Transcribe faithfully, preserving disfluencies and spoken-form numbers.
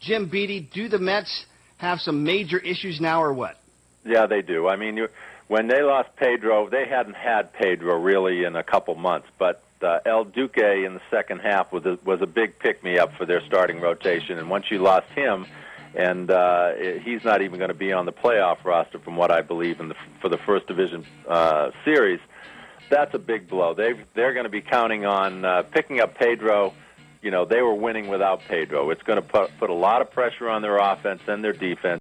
Jim Beattie, do the Mets have some major issues now or what? Yeah, they do. I mean, you, when they lost Pedro, they hadn't had Pedro really in a couple months, but uh, El Duque in the second half was a, was a big pick-me-up for their starting rotation, and once you lost him, and uh, he's not even going to be on the playoff roster from what I believe in the, for the First Division uh, series, that's a big blow. They've, they're going to be counting on uh, picking up Pedro. You know, they were winning without Pedro. It's going to put, put a lot of pressure on their offense and their defense.